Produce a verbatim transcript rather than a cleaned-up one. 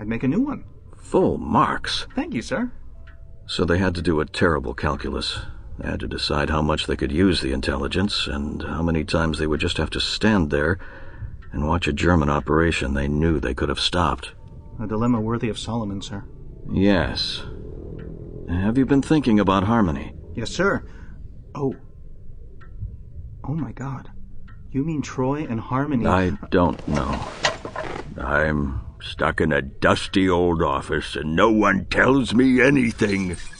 I'd make a new one. Full marks? Thank you, sir. So they had to do a terrible calculus. They had to decide how much they could use the intelligence and how many times they would just have to stand there and watch a German operation they knew they could have stopped. A dilemma worthy of Solomon, sir. Yes. Have you been thinking about Harmony? Yes, sir. Oh. Oh, my God. You mean Troy and Harmony? I don't know. I'm stuck in a dusty old office and no one tells me anything.